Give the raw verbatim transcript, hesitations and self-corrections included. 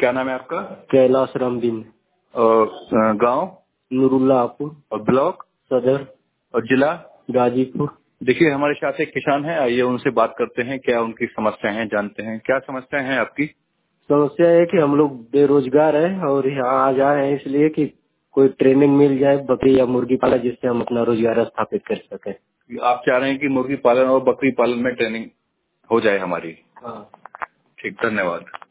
क्या नाम है आपका? कैलाश रामदीन। और गांव? नूरुल्लाहपुर। और ब्लॉक? सदर। और जिला? गाजीपुर। देखिए हमारे साथ एक किसान है, आइए उनसे बात करते हैं, क्या उनकी समस्याएं हैं जानते हैं। क्या समस्याएं हैं आपकी? समस्या है कि हम लोग बेरोजगार हैं और यहाँ आ जा रहे हैं इसलिए कि कोई ट्रेनिंग मिल जाए बकरी या मुर्गी पालन, जिससे हम अपना रोजगार स्थापित कर सकें। आप चाह रहे हैं कि मुर्गी पालन और बकरी पालन में ट्रेनिंग हो जाए हमारी? हाँ। ठीक, धन्यवाद।